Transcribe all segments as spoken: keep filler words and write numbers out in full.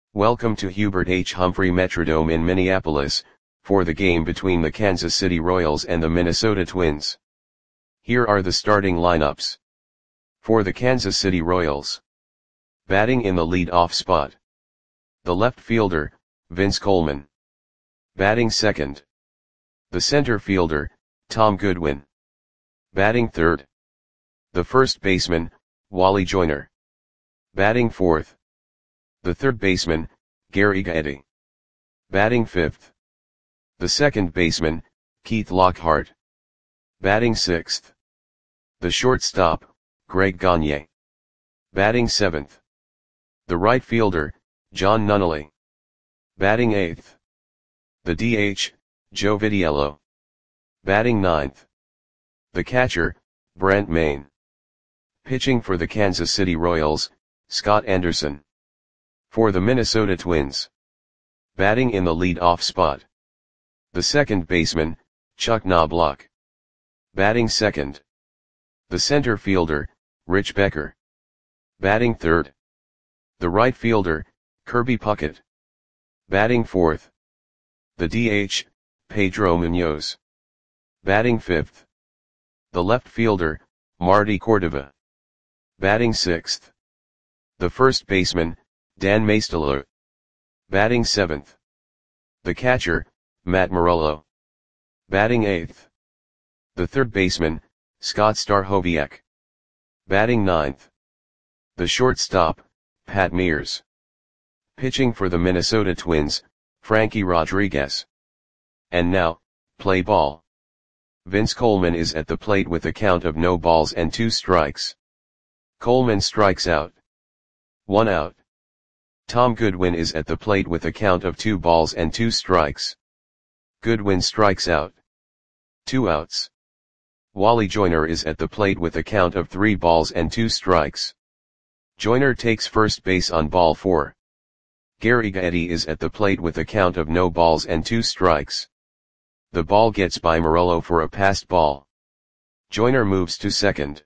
Welcome to Hubert H. Humphrey Metrodome in Minneapolis, for the game between the Kansas City Royals and the Minnesota Twins. Here are the starting lineups. For the Kansas City Royals. Batting in the lead-off spot. The left fielder, Vince Coleman. Batting second. The center fielder, Tom Goodwin. Batting third. The first baseman, Wally Joyner. Batting fourth. The third baseman, Gary Gaetti. Batting fifth. The second baseman, Keith Lockhart. Batting sixth. The shortstop, Greg Gagne. Batting seventh. The right fielder, John Nunnally. Batting eighth. The D H, Joe Vitiello. Batting ninth. The catcher, Brent Mayne. Pitching for the Kansas City Royals, Scott Anderson. For the Minnesota Twins. Batting in the lead-off spot. The second baseman, Chuck Knobloch. Batting second. The center fielder, Rich Becker. Batting third. The right fielder, Kirby Puckett. Batting fourth. The D H, Pedro Munoz. Batting fifth. The left fielder, Marty Cordova. Batting sixth. The first baseman, Dan Maesteler. Batting seventh. The catcher, Matt Morello. Batting eighth. The third baseman, Scott Stachowiak. Batting ninth. The shortstop, Pat Mears. Pitching for the Minnesota Twins, Frankie Rodriguez. And now, play ball. Vince Coleman is at the plate with a count of no balls and two strikes. Coleman strikes out. One out. Tom Goodwin is at the plate with a count of two balls and two strikes. Goodwin strikes out. Two outs. Wally Joyner is at the plate with a count of three balls and two strikes. Joyner takes first base on ball four. Gary Gaetti is at the plate with a count of no balls and two strikes. The ball gets by Morello for a passed ball. Joyner moves to second.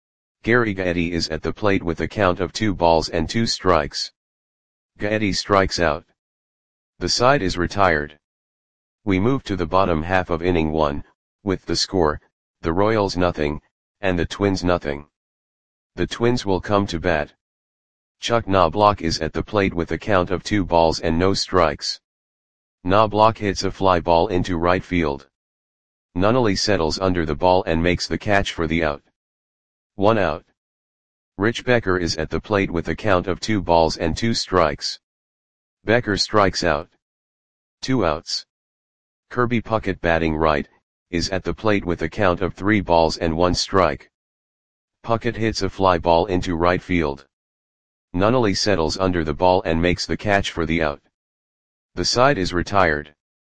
Gary Gaetti is at the plate with a count of two balls and two strikes. Gaetti strikes out. The side is retired. We move to the bottom half of inning one, with the score, the Royals nothing, and the Twins nothing. The Twins will come to bat. Chuck Knobloch is at the plate with a count of two balls and no strikes. Knobloch hits a fly ball into right field. Nunnally settles under the ball and makes the catch for the out. One out. Rich Becker is at the plate with a count of two balls and two strikes. Becker strikes out. Two outs. Kirby Puckett, batting right, is at the plate with a count of three balls and one strike. Puckett hits a fly ball into right field. Nunnally settles under the ball and makes the catch for the out. The side is retired.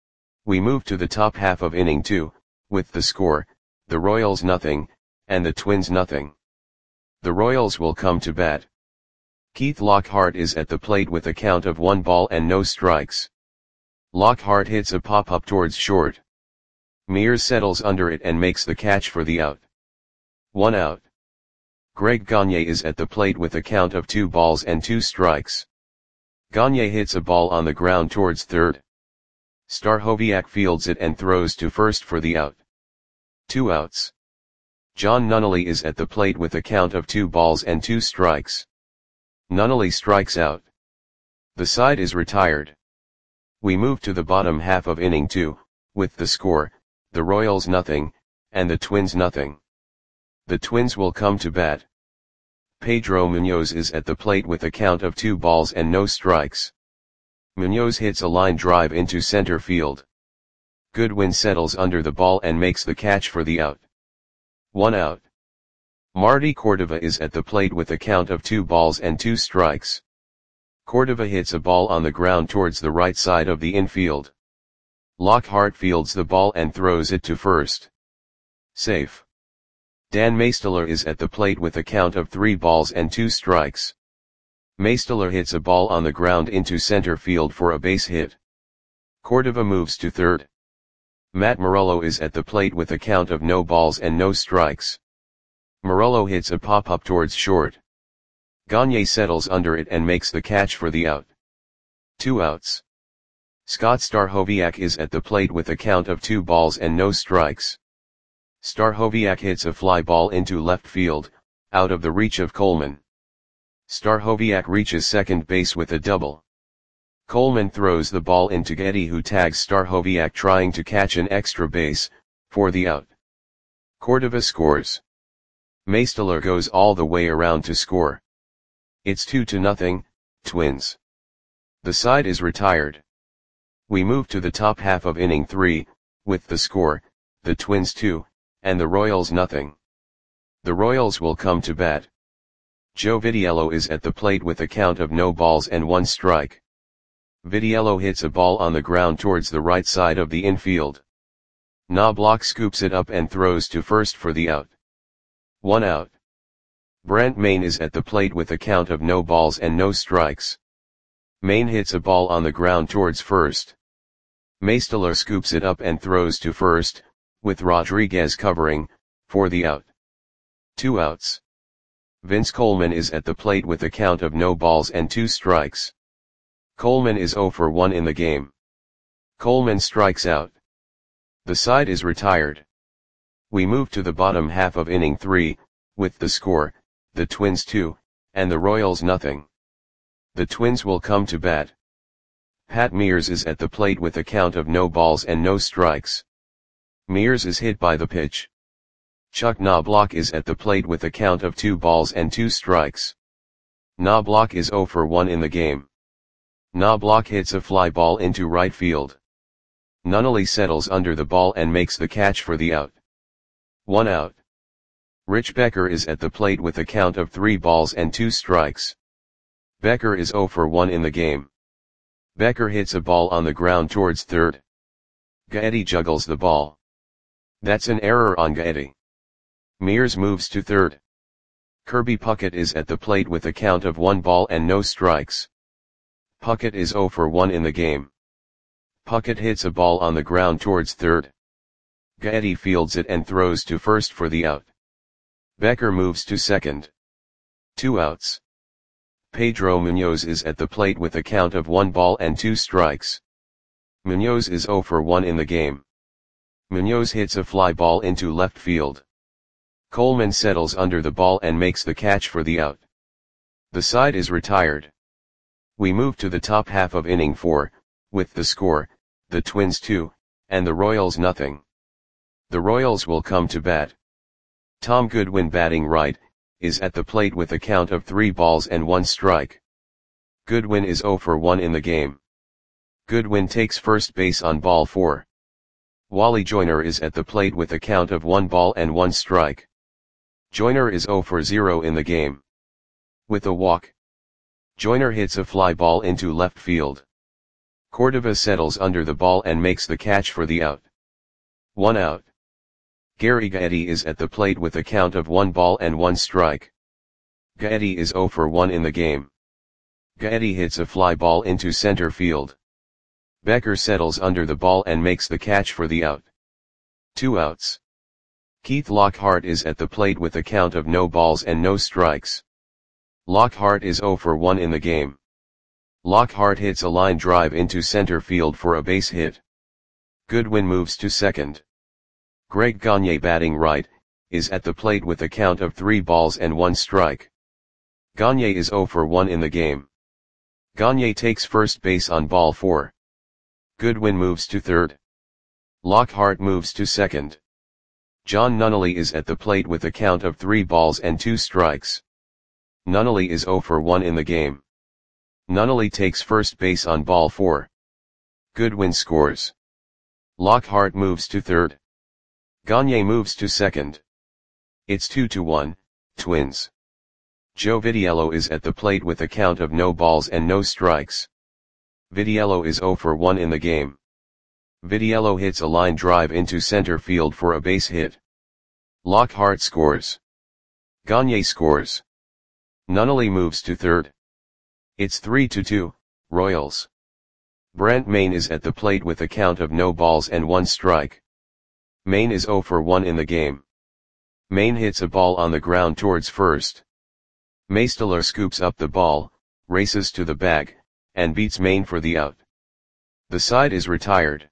We move to the top half of inning two, with the score, the Royals nothing, and the Twins nothing. The Royals will come to bat. Keith Lockhart is at the plate with a count of one ball and no strikes. Lockhart hits a pop-up towards short. Mears settles under it and makes the catch for the out. One out. Greg Gagne is at the plate with a count of two balls and two strikes. Gagne hits a ball on the ground towards third. Stachowiak fields it and throws to first for the out. Two outs. John Nunnally is at the plate with a count of two balls and two strikes. Nunnally strikes out. The side is retired. We move to the bottom half of inning two, with the score, the Royals nothing, and the Twins nothing. The Twins will come to bat. Pedro Munoz is at the plate with a count of two balls and no strikes. Munoz hits a line drive into center field. Goodwin settles under the ball and makes the catch for the out. One out. Marty Cordova is at the plate with a count of two balls and two strikes. Cordova hits a ball on the ground towards the right side of the infield. Lockhart fields the ball and throws it to first. Safe. Dan Maesteler is at the plate with a count of three balls and two strikes. Maesteler hits a ball on the ground into center field for a base hit. Cordova moves to third. Matt Morello is at the plate with a count of no balls and no strikes. Morello hits a pop-up towards short. Gagne settles under it and makes the catch for the out. Two outs. Scott Stachowiak is at the plate with a count of two balls and no strikes. Stachowiak hits a fly ball into left field, out of the reach of Coleman. Stachowiak reaches second base with a double. Coleman throws the ball into Getty, who tags Stachowiak trying to catch an extra base, for the out. Cordova scores. Maestler goes all the way around to score. It's two to nothing, Twins. The side is retired. We move to the top half of inning three, with the score, the Twins two, and the Royals nothing. The Royals will come to bat. Joe Vitiello is at the plate with a count of no balls and one strike. Vitiello hits a ball on the ground towards the right side of the infield. Knobloch scoops it up and throws to first for the out. One out. Brent Mayne is at the plate with a count of no balls and no strikes. Mayne hits a ball on the ground towards first. Maestler scoops it up and throws to first, with Rodriguez covering, for the out. Two outs. Vince Coleman is at the plate with a count of no balls and two strikes. Coleman is oh for one in the game. Coleman strikes out. The side is retired. We move to the bottom half of inning three, with the score, the Twins two, and the Royals nothing. The Twins will come to bat. Pat Mears is at the plate with a count of no balls and no strikes. Mears is hit by the pitch. Chuck Knobloch is at the plate with a count of two balls and two strikes. Knobloch is oh for one in the game. Knobloch hits a fly ball into right field. Nunnally settles under the ball and makes the catch for the out. One out. Rich Becker is at the plate with a count of three balls and two strikes. Becker is oh for one in the game. Becker hits a ball on the ground towards third. Gaetti juggles the ball. That's an error on Gaetti. Mears moves to third. Kirby Puckett is at the plate with a count of one ball and no strikes. Puckett is oh for one in the game. Puckett hits a ball on the ground towards third. Gaetti fields it and throws to first for the out. Becker moves to second. Two outs. Pedro Munoz is at the plate with a count of one ball and two strikes. Munoz is oh for one in the game. Munoz hits a fly ball into left field. Coleman settles under the ball and makes the catch for the out. The side is retired. We move to the top half of inning four, with the score, the Twins two, and the Royals nothing. The Royals will come to bat. Tom Goodwin, batting right, is at the plate with a count of three balls and one strike. Goodwin is oh for one in the game. Goodwin takes first base on ball four. Wally Joyner is at the plate with a count of one ball and one strike. Joyner is oh for zero in the game. With a walk, Joyner hits a fly ball into left field. Cordova settles under the ball and makes the catch for the out. One out. Gary Gaetti is at the plate with a count of one ball and one strike. Gaetti is oh for one in the game. Gaetti hits a fly ball into center field. Becker settles under the ball and makes the catch for the out. Two outs. Keith Lockhart is at the plate with a count of no balls and no strikes. Lockhart is oh for one in the game. Lockhart hits a line drive into center field for a base hit. Goodwin moves to second. Greg Gagne, batting right, is at the plate with a count of three balls and one strike. Gagne is oh for one in the game. Gagne takes first base on ball four. Goodwin moves to third. Lockhart moves to second. John Nunnally is at the plate with a count of three balls and two strikes. Nunnally is oh for one in the game. Nunnally takes first base on ball four. Goodwin scores. Lockhart moves to third. Gagne moves to second. It's two to one, Twins. Joe Vitiello is at the plate with a count of no balls and no strikes. Vitiello is oh for one in the game. Vitiello hits a line drive into center field for a base hit. Lockhart scores. Gagne scores. Nunnally moves to third. It's three to two, Royals. Brent Mayne is at the plate with a count of no balls and one strike. Mayne is oh for one in the game. Mayne hits a ball on the ground towards first. Maestler scoops up the ball, races to the bag, and beats main for the out. The side is retired.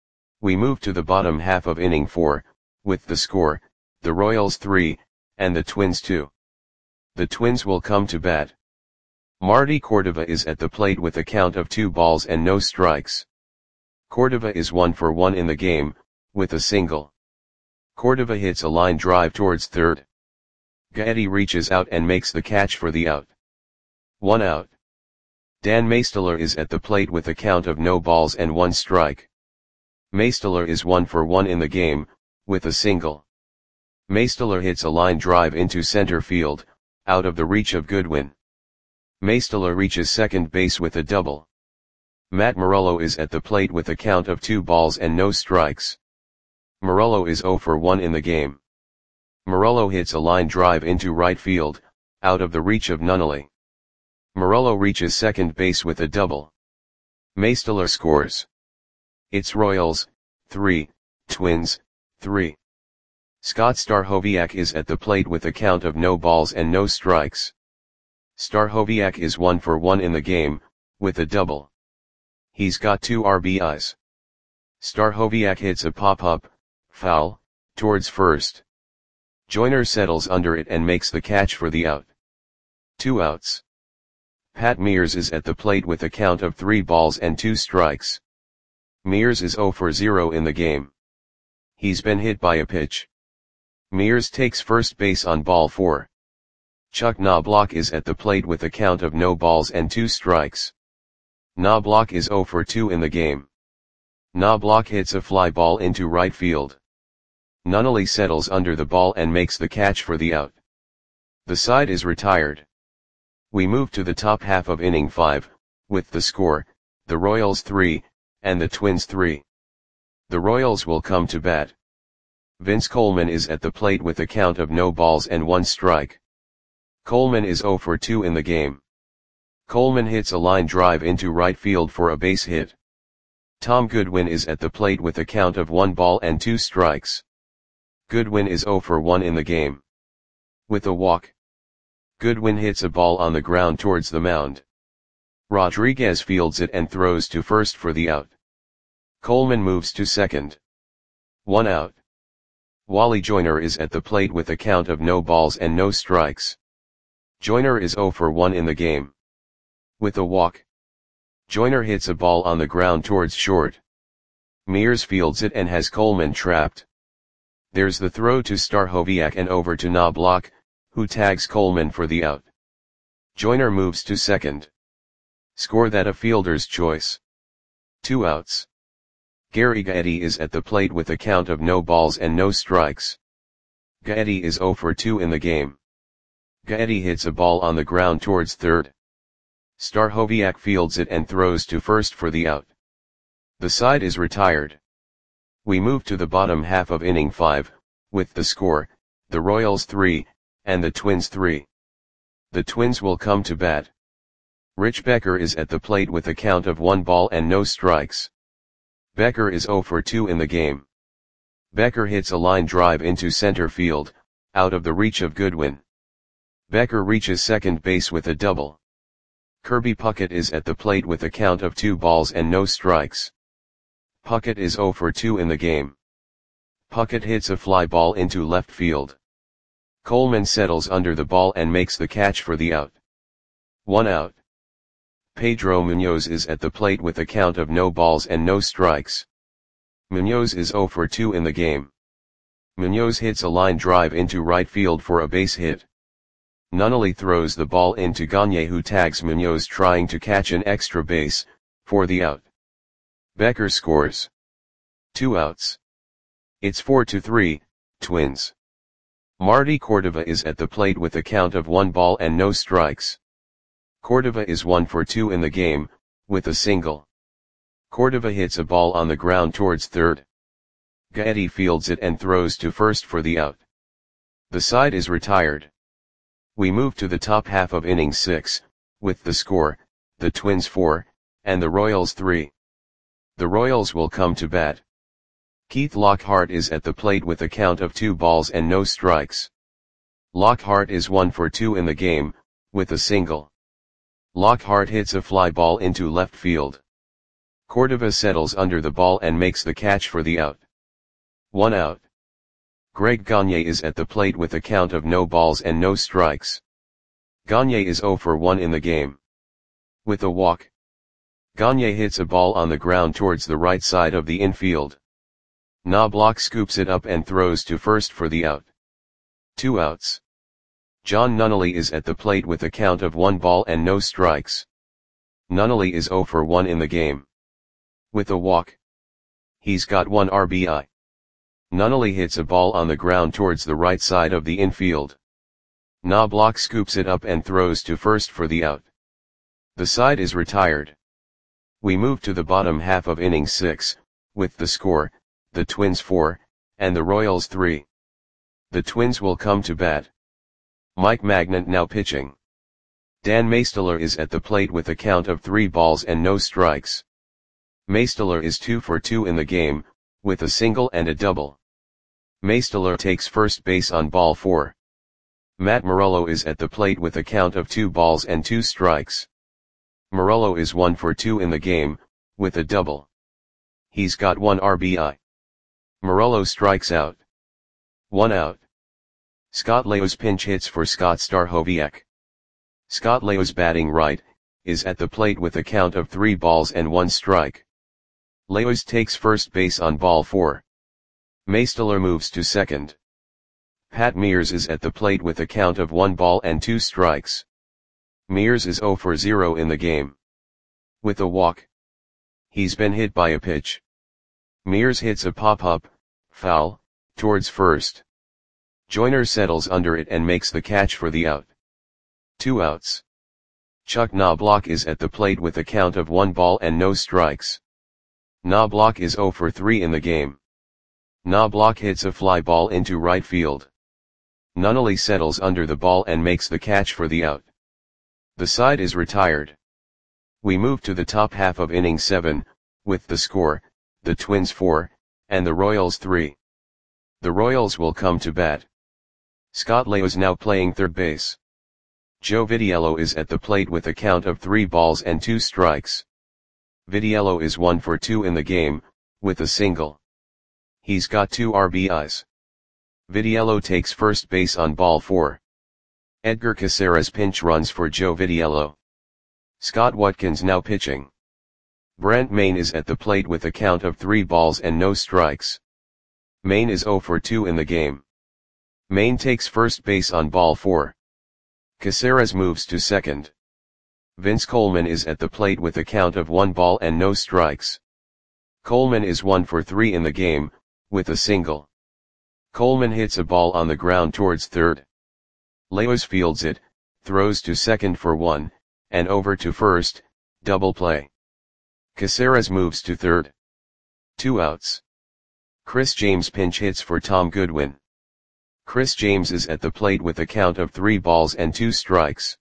We move to the bottom half of inning four, with the score, the Royals three, and the Twins two. The Twins will come to bat. Marty Cordova is at the plate with a count of two balls and no strikes. Cordova is one for one in the game, with a single. Cordova hits a line drive towards third. Gaetti reaches out and makes the catch for the out. One out. Dan Maesteler is at the plate with a count of no balls and one strike. Maesteler is one for one in the game, with a single. Maesteler hits a line drive into center field, out of the reach of Goodwin. Maesteler reaches second base with a double. Matt Morello is at the plate with a count of two balls and no strikes. Morello is zero for one in the game. Morello hits a line drive into right field, out of the reach of Nunnally. Morello reaches second base with a double. Maesteler scores. It's Royals, three, Twins, three. Scott Stachowiak is at the plate with a count of no balls and no strikes. Stachowiak is one for one in the game, with a double. He's got two R B Is. Stachowiak hits a pop-up, foul, towards first. Joyner settles under it and makes the catch for the out. Two outs. Pat Mears is at the plate with a count of three balls and two strikes. Mears is zero for zero in the game. He's been hit by a pitch. Mears takes first base on ball four. Chuck Knobloch is at the plate with a count of no balls and two strikes. Knobloch is zero for two in the game. Knobloch hits a fly ball into right field. Nunnally settles under the ball and makes the catch for the out. The side is retired. We move to the top half of inning five, with the score, the Royals three, and the Twins three. The Royals will come to bat. Vince Coleman is at the plate with a count of no balls and one strike. Coleman is zero for two in the game. Coleman hits a line drive into right field for a base hit. Tom Goodwin is at the plate with a count of one ball and two strikes. Goodwin is zero for one in the game. With a walk. Goodwin hits a ball on the ground towards the mound. Rodriguez fields it and throws to first for the out. Coleman moves to second. One out. Wally Joyner is at the plate with a count of no balls and no strikes. Joyner is zero for one in the game. With a walk. Joyner hits a ball on the ground towards short. Mears fields it and has Coleman trapped. There's the throw to Stachowiak and over to Knobloch, who tags Coleman for the out. Joyner moves to second. Score that a fielder's choice. Two outs. Gary Gaetti is at the plate with a count of no balls and no strikes. Gaetti is zero for two in the game. Gaetti hits a ball on the ground towards third. Stachowiak fields it and throws to first for the out. The side is retired. We move to the bottom half of inning five, with the score, the Royals three, and the Twins three. The Twins will come to bat. Rich Becker is at the plate with a count of one ball and no strikes. Becker is zero for two in the game. Becker hits a line drive into center field, out of the reach of Goodwin. Becker reaches second base with a double. Kirby Puckett is at the plate with a count of two balls and no strikes. Puckett is zero for two in the game. Puckett hits a fly ball into left field. Coleman settles under the ball and makes the catch for the out. One out. Pedro Munoz is at the plate with a count of no balls and no strikes. Munoz is zero for two in the game. Munoz hits a line drive into right field for a base hit. Nunnally throws the ball into Gagne, who tags Munoz trying to catch an extra base, for the out. Becker scores. Two outs. It's four to three, Twins. Marty Cordova is at the plate with a count of one ball and no strikes. Cordova is one for two in the game, with a single. Cordova hits a ball on the ground towards third. Gaetti fields it and throws to first for the out. The side is retired. We move to the top half of inning six, with the score, the Twins four, and the Royals three. The Royals will come to bat. Keith Lockhart is at the plate with a count of two balls and no strikes. Lockhart is one for two in the game, with a single. Lockhart hits a fly ball into left field. Cordova settles under the ball and makes the catch for the out. One out. Greg Gagne is at the plate with a count of no balls and no strikes. Gagne is zero for one in the game. With a walk, Gagne hits a ball on the ground towards the right side of the infield. Knobloch scoops it up and throws to first for the out. Two outs. John Nunnally is at the plate with a count of one ball and no strikes. Nunnally is zero for one in the game. With a walk, he's got one R B I. Nunnally hits a ball on the ground towards the right side of the infield. Knobloch scoops it up and throws to first for the out. The side is retired. We move to the bottom half of inning six, with the score, the Twins four, and the Royals three. The Twins will come to bat. Mike Magnant now pitching. Dan Maesteler is at the plate with a count of three balls and no strikes. Maesteler is two for two in the game, with a single and a double. Maesteler takes first base on ball four. Matt Morello is at the plate with a count of two balls and two strikes. Morello is one for two in the game, with a double. He's got one R B I. Morello strikes out. One out. Scott Leos pinch hits for Scott Stachowiak. Scott Leos batting right, is at the plate with a count of three balls and one strike. Leos takes first base on ball four. Maesteler moves to second. Pat Mears is at the plate with a count of one ball and two strikes. Mears is zero for zero in the game. With a walk, he's been hit by a pitch. Mears hits a pop-up, foul, towards first. Joyner settles under it and makes the catch for the out. Two outs. Chuck Knobloch is at the plate with a count of one ball and no strikes. Knobloch is zero for three in the game. Knobloch hits a fly ball into right field. Nunnally settles under the ball and makes the catch for the out. The side is retired. We move to the top half of inning seven, with the score, the Twins four, and the Royals three. The Royals will come to bat. Scott Leos now playing third base. Joe Vitiello is at the plate with a count of three balls and two strikes. Vitiello is one for two in the game, with a single. He's got two R B Is. Vitiello takes first base on ball four. Edgar Caceres pinch runs for Joe Vitiello. Scott Watkins now pitching. Brent Mayne is at the plate with a count of three balls and no strikes. Mayne is zero for two in the game. Mayne takes first base on ball four. Caceres moves to second. Vince Coleman is at the plate with a count of one ball and no strikes. Coleman is one for three in the game, with a single. Coleman hits a ball on the ground towards third. Leos fields it, throws to second for one, and over to first, double play. Caceres moves to third. Two outs. Chris James pinch hits for Tom Goodwin. Chris James is at the plate with a count of three balls and two strikes.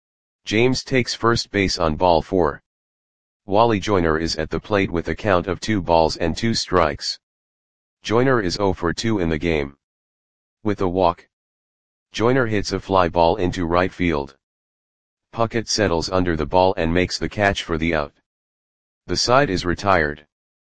James takes first base on ball four. Wally Joyner is at the plate with a count of two balls and two strikes. Joyner is zero for two in the game. With a walk, Joyner hits a fly ball into right field. Puckett settles under the ball and makes the catch for the out. The side is retired.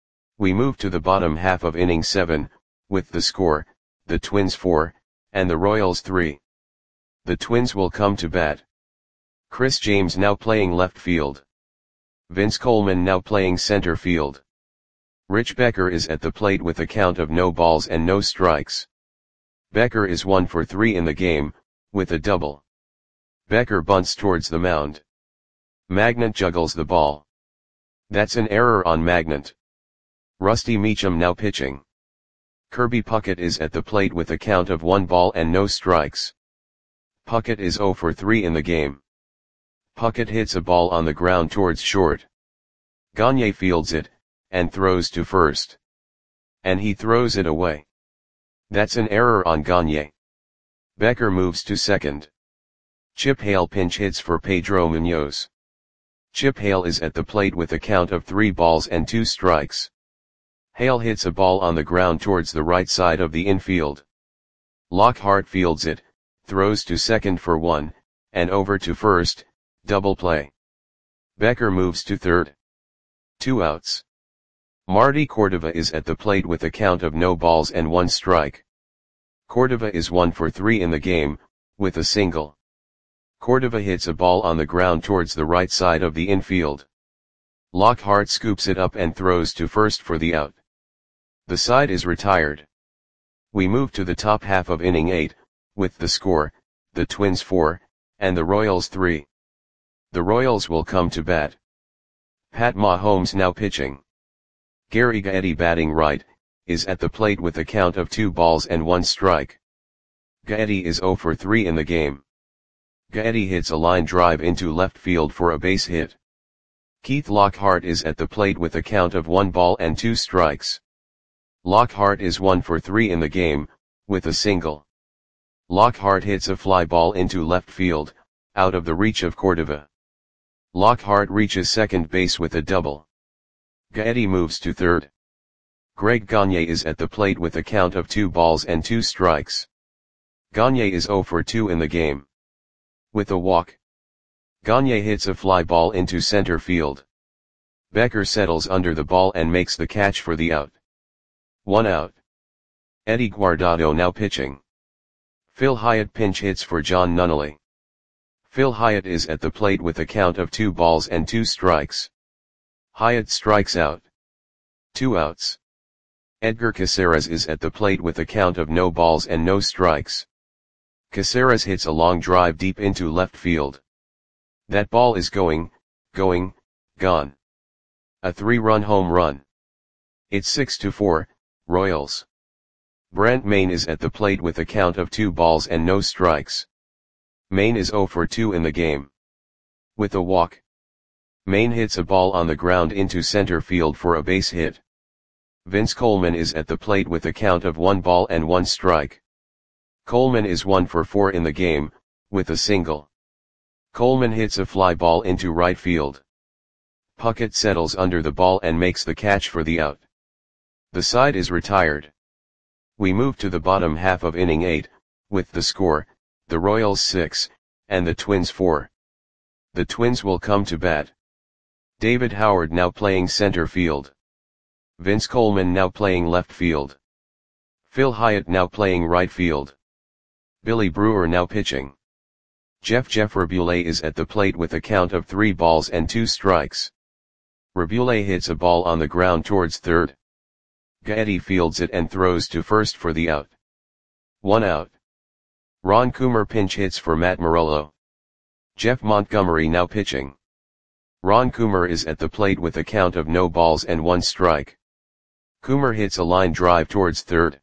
We move to the bottom half of inning seven, with the score, the Twins four, and the Royals three. The Twins will come to bat. Chris James now playing left field. Vince Coleman now playing center field. Rich Becker is at the plate with a count of no balls and no strikes. Becker is one for three in the game, with a double. Becker bunts towards the mound. Magnant juggles the ball. That's an error on Magnant. Rusty Meacham now pitching. Kirby Puckett is at the plate with a count of one ball and no strikes. Puckett is zero for three in the game. Puckett hits a ball on the ground towards short. Gagne fields it, and throws to first. And he throws it away. That's an error on Gagne. Becker moves to second. Chip Hale pinch hits for Pedro Munoz. Chip Hale is at the plate with a count of three balls and two strikes. Hale hits a ball on the ground towards the right side of the infield. Lockhart fields it, throws to second for one, and over to first, double play. Becker moves to third. Two outs. Marty Cordova is at the plate with a count of no balls and one strike. Cordova is one for three in the game, with a single. Cordova hits a ball on the ground towards the right side of the infield. Lockhart scoops it up and throws to first for the out. The side is retired. We move to the top half of inning eight, with the score, the Twins four, and the Royals three. The Royals will come to bat. Pat Mahomes now pitching. Gary Gaetti batting right, is at the plate with a count of two balls and one strike. Gaetti is zero for three in the game. Gaetti hits a line drive into left field for a base hit. Keith Lockhart is at the plate with a count of one ball and two strikes. Lockhart is one for three in the game, with a single. Lockhart hits a fly ball into left field, out of the reach of Cordova. Lockhart reaches second base with a double. Gaetti moves to third. Greg Gagne is at the plate with a count of two balls and two strikes. Gagne is zero for two in the game. With a walk. Gagne hits a fly ball into center field. Becker settles under the ball and makes the catch for the out. One out. Eddie Guardado now pitching. Phil Hyatt pinch hits for John Nunnally. Phil Hyatt is at the plate with a count of two balls and two strikes. Hyatt strikes out. Two outs. Edgar Caceres is at the plate with a count of no balls and no strikes. Caceres hits a long drive deep into left field. That ball is going, going, gone. A three-run home run. It's six to four, Royals. Brent Mayne is at the plate with a count of two balls and no strikes. Mayne is zero for two in the game. With a walk. Mayne hits a ball on the ground into center field for a base hit. Vince Coleman is at the plate with a count of one ball and one strike. Coleman is one for four in the game, with a single. Coleman hits a fly ball into right field. Puckett settles under the ball and makes the catch for the out. The side is retired. We move to the bottom half of inning eight, with the score, the Royals six, and the Twins four. The Twins will come to bat. David Howard now playing center field. Vince Coleman now playing left field. Phil Hyatt now playing right field. Billy Brewer now pitching. Jeff Jeff Rabule is at the plate with a count of three balls and two strikes. Rabule hits a ball on the ground towards third. Gaetti fields it and throws to first for the out. One out. Ron Coomer pinch hits for Matt Morello. Jeff Montgomery now pitching. Ron Coomer is at the plate with a count of no balls and one strike. Coomer hits a line drive towards third.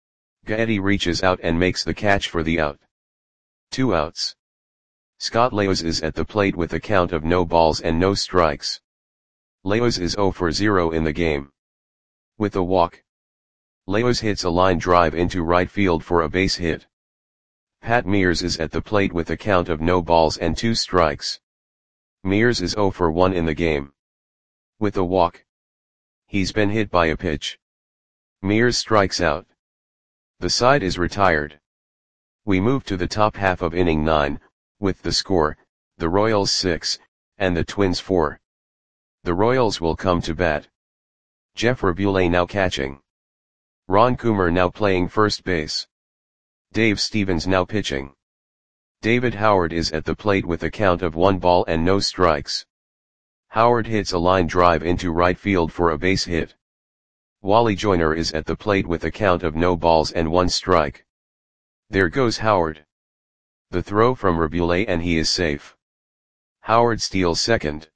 Gaetti reaches out and makes the catch for the out. Two outs. Scott Leos is at the plate with a count of no balls and no strikes. Leos is zero for zero in the game. With a walk. Leos hits a line drive into right field for a base hit. Pat Mears is at the plate with a count of no balls and two strikes. Mears is zero for one in the game. With a walk. He's been hit by a pitch. Mears strikes out. The side is retired. We move to the top half of inning nine, with the score, the Royals six, and the Twins four. The Royals will come to bat. Jeff Rabule now catching. Ron Coomer now playing first base. Dave Stevens now pitching. David Howard is at the plate with a count of one ball and no strikes. Howard hits a line drive into right field for a base hit. Wally Joyner is at the plate with a count of no balls and one strike. There goes Howard. The throw from Rabule and he is safe. Howard steals second.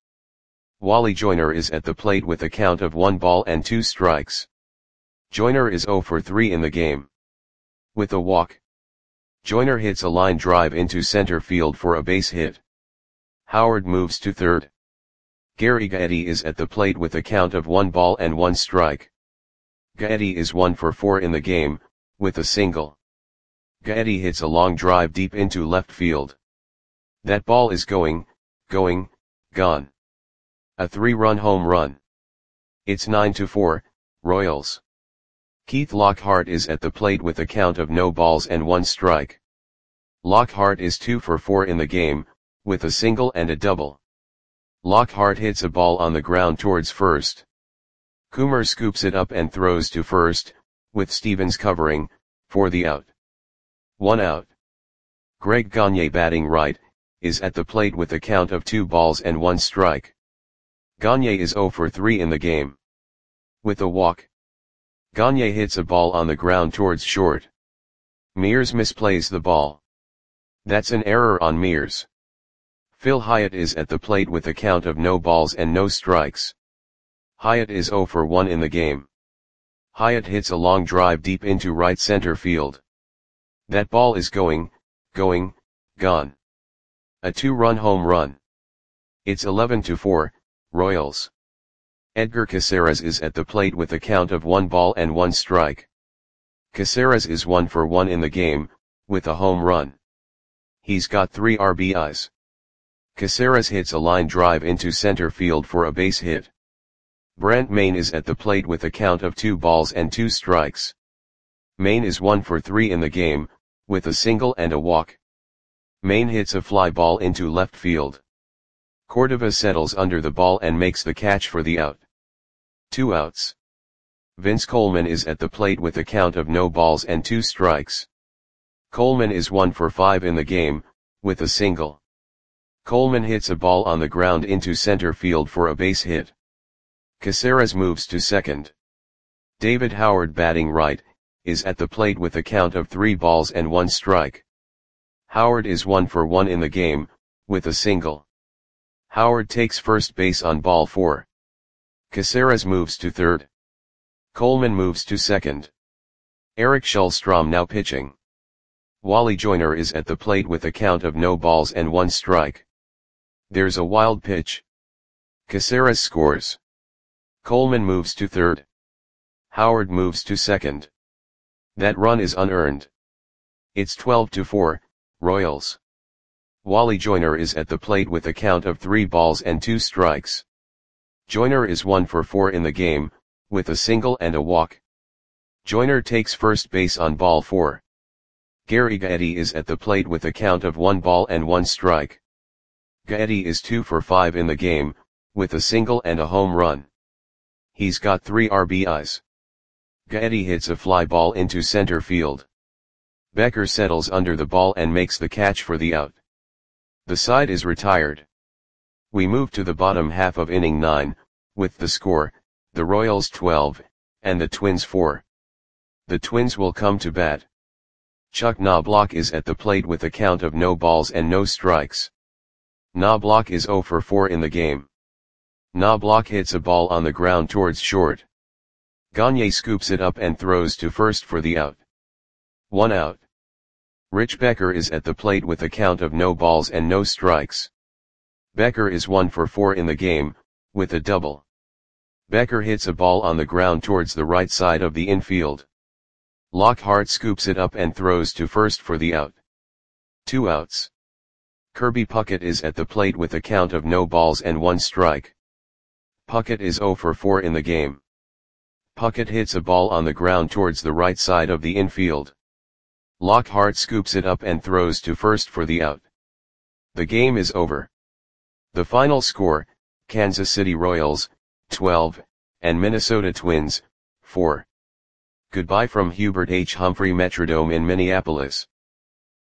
Wally Joyner is at the plate with a count of one ball and two strikes. Joyner is zero for three in the game. With a walk. Joyner hits a line drive into center field for a base hit. Howard moves to third. Gary Gaetti is at the plate with a count of one ball and one strike. Gaetti is one for four in the game, with a single. Gaetti hits a long drive deep into left field. That ball is going, going, gone. A three-run home run. It's nine to four, Royals. Keith Lockhart is at the plate with a count of no balls and one strike. Lockhart is two for four in the game, with a single and a double. Lockhart hits a ball on the ground towards first. Coomer scoops it up and throws to first, with Stevens covering, for the out. One out. Greg Gagne, batting right, is at the plate with a count of two balls and one strike. Gagne is zero for three in the game. With a walk, Gagne hits a ball on the ground towards short. Mears misplays the ball. That's an error on Mears. Phil Hyatt is at the plate with a count of no balls and no strikes. Hyatt is zero for one in the game. Hyatt hits a long drive deep into right center field. That ball is going, going, gone. A two-run home run. It's eleven to four, Royals. Edgar Caceres is at the plate with a count of one ball and one strike. Caceres is one for one in the game, with a home run. He's got three R B Is. Caceres hits a line drive into center field for a base hit. Brant Maine is at the plate with a count of two balls and two strikes. Maine is one for three in the game, with a single and a walk. Maine hits a fly ball into left field. Cordova settles under the ball and makes the catch for the out. Two outs. Vince Coleman is at the plate with a count of no balls and two strikes. Coleman is one for five in the game, with a single. Coleman hits a ball on the ground into center field for a base hit. Caceres moves to second. David Howard, batting right, is at the plate with a count of three balls and one strike. Howard is one for one in the game, with a single. Howard takes first base on ball four. Caceres moves to third. Coleman moves to second. Eric Schulstrom now pitching. Wally Joyner is at the plate with a count of no balls and one strike. There's a wild pitch. Caceres scores. Coleman moves to third. Howard moves to second. That run is unearned. It's twelve to four, Royals. Wally Joyner is at the plate with a count of three balls and two strikes. Joyner is one for four in the game, with a single and a walk. Joyner takes first base on ball four. Gary Gaetti is at the plate with a count of one ball and one strike. Gaetti is two for five in the game, with a single and a home run. He's got three R B Is. Gaetti hits a fly ball into center field. Becker settles under the ball and makes the catch for the out. The side is retired. We move to the bottom half of inning nine, with the score, the Royals twelve, and the Twins four. The Twins will come to bat. Chuck Knobloch is at the plate with a count of no balls and no strikes. Knobloch is zero for four in the game. Knobloch hits a ball on the ground towards short. Gagne scoops it up and throws to first for the out. One out. Rich Becker is at the plate with a count of no balls and no strikes. Becker is one for four in the game, with a double. Becker hits a ball on the ground towards the right side of the infield. Lockhart scoops it up and throws to first for the out. Two outs. Kirby Puckett is at the plate with a count of no balls and one strike. Puckett is zero for four in the game. Puckett hits a ball on the ground towards the right side of the infield. Lockhart scoops it up and throws to first for the out. The game is over. The final score, Kansas City Royals, twelve, and Minnesota Twins, four. Goodbye from Hubert H. Humphrey Metrodome in Minneapolis.